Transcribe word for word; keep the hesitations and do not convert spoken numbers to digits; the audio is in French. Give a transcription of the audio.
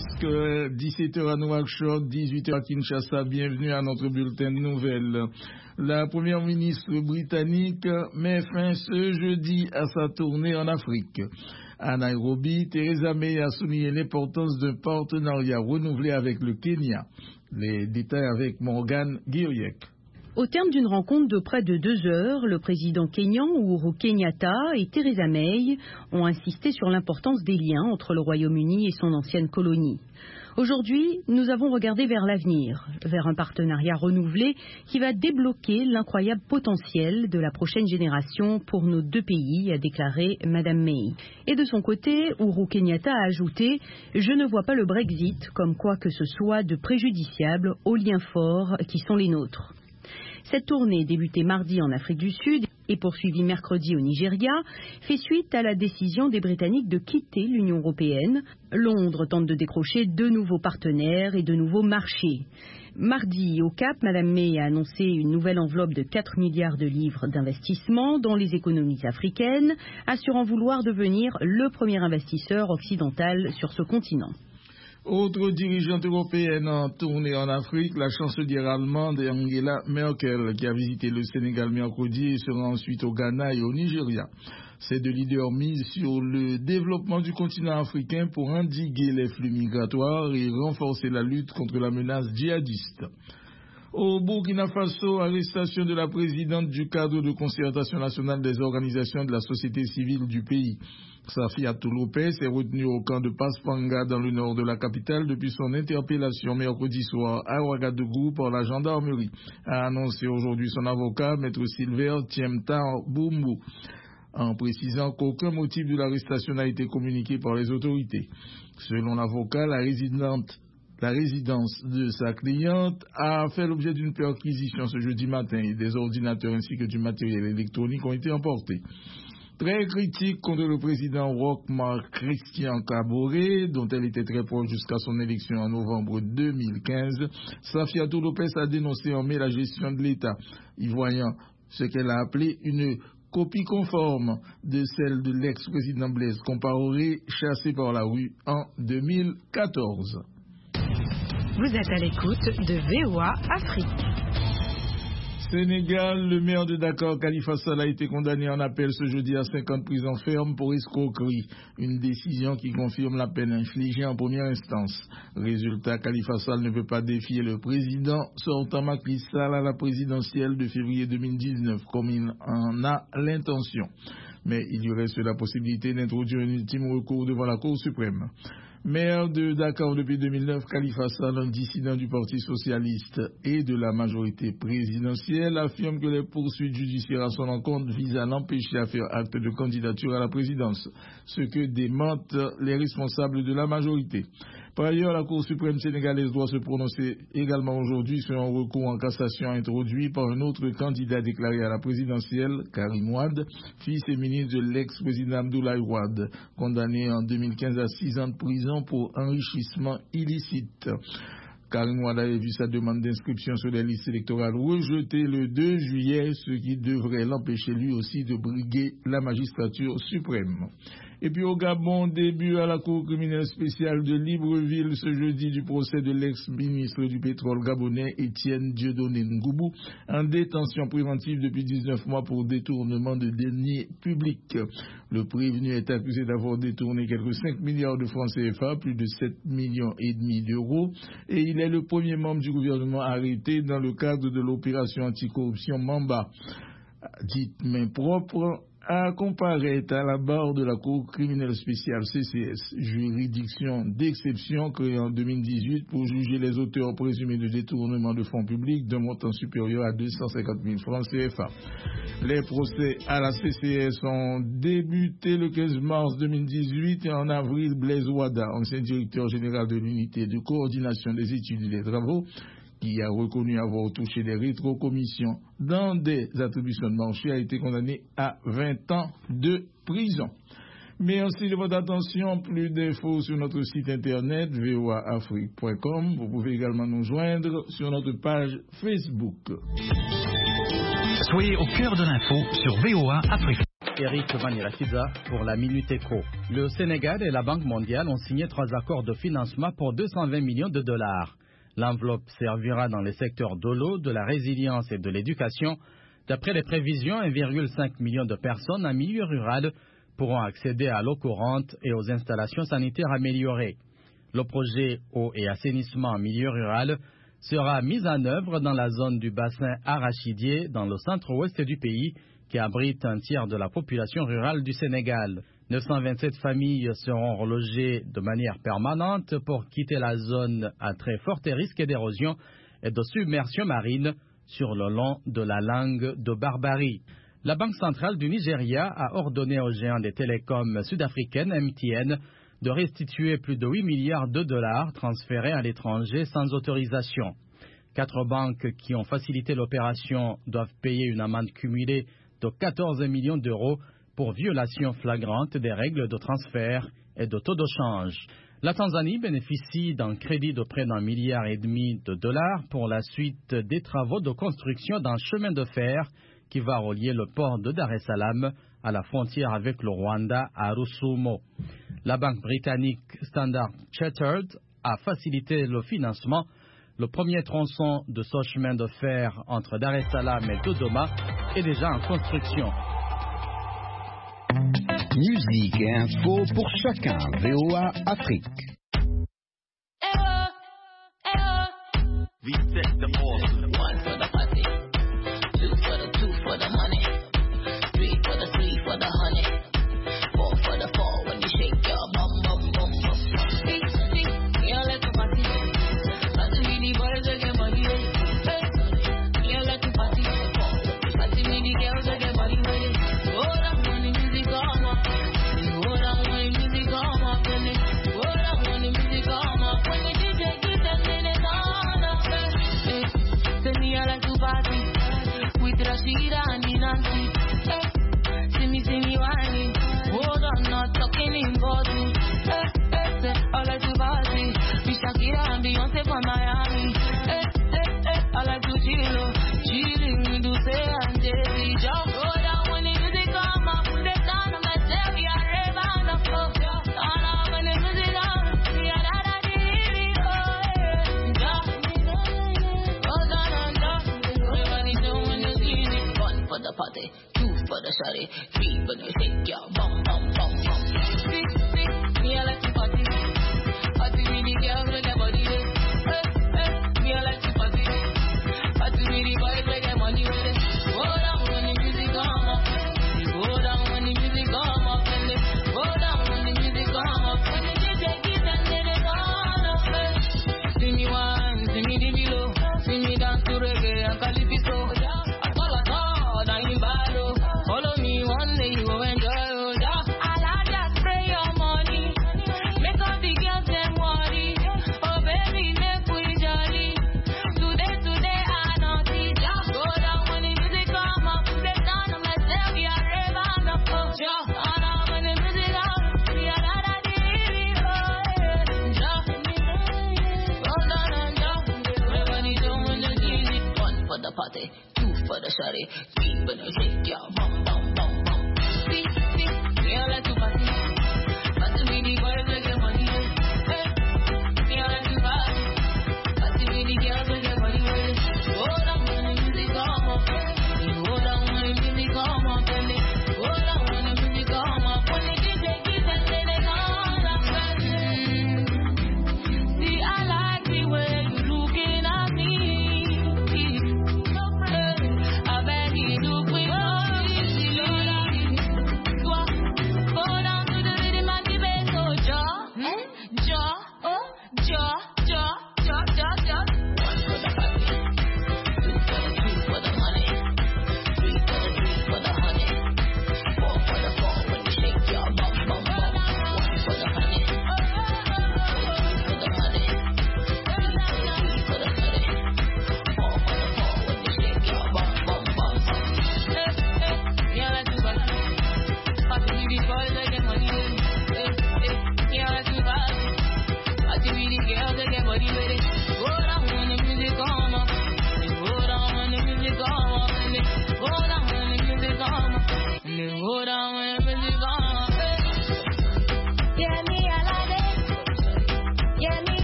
presque dix-sept heures à Nouakchott, dix-huit heures à Kinshasa. Bienvenue à notre bulletin de nouvelles. La première ministre britannique met fin ce jeudi à sa tournée en Afrique. À Nairobi, Theresa May a souligné l'importance d'un partenariat renouvelé avec le Kenya. Les détails avec Morgane Guilloyec. Au terme d'une rencontre de près de deux heures, le président kényan Uhuru Kenyatta et Theresa May ont insisté sur l'importance des liens entre le Royaume-Uni et son ancienne colonie. Aujourd'hui, nous avons regardé vers l'avenir, vers un partenariat renouvelé qui va débloquer l'incroyable potentiel de la prochaine génération pour nos deux pays, a déclaré Madame May. Et de son côté, Uhuru Kenyatta a ajouté « Je ne vois pas le Brexit comme quoi que ce soit de préjudiciable aux liens forts qui sont les nôtres ». Cette tournée, débutée mardi en Afrique du Sud et poursuivie mercredi au Nigeria, fait suite à la décision des Britanniques de quitter l'Union européenne. Londres tente de décrocher de nouveaux partenaires et de nouveaux marchés. Mardi, au Cap, Madame May a annoncé une nouvelle enveloppe de quatre milliards de livres d'investissement dans les économies africaines, assurant vouloir devenir le premier investisseur occidental sur ce continent. Autre dirigeante européenne en tournée en Afrique, la chancelière allemande Angela Merkel, qui a visité le Sénégal mercredi et sera ensuite au Ghana et au Nigeria. Ces deux leaders misent sur le développement du continent africain pour endiguer les flux migratoires et renforcer la lutte contre la menace djihadiste. Au Burkina Faso, arrestation de la présidente du cadre de concertation nationale des organisations de la société civile du pays. Safiatou Lopez est retenue au camp de Paspanga dans le nord de la capitale depuis son interpellation mercredi soir à Ouagadougou par la gendarmerie, a annoncé aujourd'hui son avocat, maître Silver Tiemta Boumou, en précisant qu'aucun motif de l'arrestation n'a été communiqué par les autorités. Selon l'avocat, la résidente La résidence de sa cliente a fait l'objet d'une perquisition ce jeudi matin et des ordinateurs ainsi que du matériel électronique ont été emportés. Très critique contre le président Roch Marc Christian Kaboré, dont elle était très proche jusqu'à son élection en novembre deux mille quinze, Safiatou Lopez a dénoncé en mai la gestion de l'État, y voyant ce qu'elle a appelé une copie conforme de celle de l'ex-président Blaise Compaoré, chassé par la rue en deux mille quatorze. Vous êtes à l'écoute de V O A Afrique. Sénégal, le maire de Dakar, Khalifa Sall, a été condamné en appel ce jeudi à cinq ans de prison ferme pour escroquerie. Une décision qui confirme la peine infligée en première instance. Résultat, Khalifa Sall ne peut pas défier le président sortant Macky Sall à la présidentielle de février deux mille dix-neuf, comme il en a l'intention. Mais il y aurait sur la possibilité d'introduire un ultime recours devant la Cour suprême. Maire de Dakar depuis deux mille neuf, Khalifa Sall, un dissident du Parti socialiste et de la majorité présidentielle, affirme que les poursuites judiciaires à son encontre visent à l'empêcher à faire acte de candidature à la présidence, ce que démentent les responsables de la majorité. Par ailleurs, la Cour suprême sénégalaise doit se prononcer également aujourd'hui sur un recours en cassation introduit par un autre candidat déclaré à la présidentielle, Karim Wade, fils et ministre de l'ex-président Abdoulaye Wade, condamné en deux mille quinze à six ans de prison pour enrichissement illicite. Karim Wade avait vu sa demande d'inscription sur les listes électorales rejetée le deux juillet, ce qui devrait l'empêcher lui aussi de briguer la magistrature suprême. Et puis au Gabon, début à la Cour criminelle spéciale de Libreville ce jeudi du procès de l'ex-ministre du pétrole gabonais Étienne Dieudonné Ngoubou, en détention préventive depuis dix-neuf mois pour détournement de deniers publics. Le prévenu est accusé d'avoir détourné quelques cinq milliards de francs C F A, plus de sept millions et demi d'euros, et il est le premier membre du gouvernement arrêté dans le cadre de l'opération anticorruption Mamba, dite main propre, à comparaître à la barre de la Cour criminelle spéciale C C S, juridiction d'exception créée en deux mille dix-huit pour juger les auteurs présumés de détournement de fonds publics d'un montant supérieur à deux cent cinquante mille francs C F A. Les procès à la C C S ont débuté le quinze mars deux mille dix-huit et en avril, Blaise Wada, ancien directeur général de l'unité de coordination des études et des travaux, qui a reconnu avoir touché des rétrocommissions dans des attributions de marché, a été condamné à vingt ans de prison. Merci de votre attention. Plus d'infos sur notre site internet v o a afrique point com. Vous pouvez également nous joindre sur notre page Facebook. Soyez au cœur de l'info sur V O A Afrique. Eric Manirakiza pour la Minute Éco. Le Sénégal et la Banque mondiale ont signé trois accords de financement pour deux cent vingt millions de dollars. L'enveloppe servira dans les secteurs de l'eau, de la résilience et de l'éducation. D'après les prévisions, un virgule cinq million de personnes en milieu rural pourront accéder à l'eau courante et aux installations sanitaires améliorées. Le projet eau et assainissement en milieu rural sera mis en œuvre dans la zone du bassin arachidier dans le centre-ouest du pays qui abrite un tiers de la population rurale du Sénégal. neuf cent vingt-sept familles seront relogées de manière permanente pour quitter la zone à très fort risque d'érosion et de submersion marine sur le long de la langue de Barbarie. La Banque centrale du Nigeria a ordonné aux géants des télécoms sud-africaines M T N de restituer plus de huit milliards de dollars transférés à l'étranger sans autorisation. Quatre banques qui ont facilité l'opération doivent payer une amende cumulée de quatorze millions d'euros pour violation flagrante des règles de transfert et de taux de change. La Tanzanie bénéficie d'un crédit de près d'un milliard et demi de dollars pour la suite des travaux de construction d'un chemin de fer qui va relier le port de Dar es Salaam à la frontière avec le Rwanda à Rusumo. La banque britannique Standard Chartered a facilité le financement. Le premier tronçon de ce chemin de fer entre Dar es Salaam et Dodoma est déjà en construction. Musique et info pour chacun. V O A Afrique. We set the order. One for the party, two for the two for the money, three for the three for the honey, four for the four when you shake your bum bum bum bum. Six six, you like a party. Party with the boys that get money with it. You like a party. Party with the girls that get money with it. Hold on when the music come up. Hold on when the music come up. Hold on when the music come up. When the D J gets them in it on. Send me a like to party with Rashida and Nancy. Hey, see me, see me whining. Hold on, not talking in body. Hey, hey, say, I like to party with Shakira and Beyonce from Miami. Hey, hey, hey, I like to chill, chilling with Duce and Jay-Z. Just go down when the music come up, put it down on myself, we are rave on the floor. Turn up when the music come, we are da da dee dee, oh yeah. Just for the party, two for the shawty, three for the shake your bum bum bum bum. Six six, me I like to party, party with the girls with their body. Hey hey, me I like to party, party with the boys with their money with it. Go down when the music come up, go down when the music come up, and they go down when the music come up. When the D J keeps and then they gone up. See me one, see me the below, see me dance to reggae and calypso. Follow me one day, you go enjoy. I like that spray your money. Make all the girls them worry. Oh baby, make we jolly. Today, today I naughty. Just go down when the music come up. Break down on myself, we are rave on the floor. Just on up when the music come. We are da da dee dee, oh yeah. Just go down and jump. Everybody doing the music. One for the party, two for the shawty, three for the shake your bum bum bum bum. See, see, we all like to party. Party with the boys that get money. Hey, we all like to party. Party with the girls that get money. Go down when the music come up. Go down when the music come up. Go down when the music come up. When the D J keeps and then they come up. See, I like the way you looking at me. I bet you look with Le hold on with me.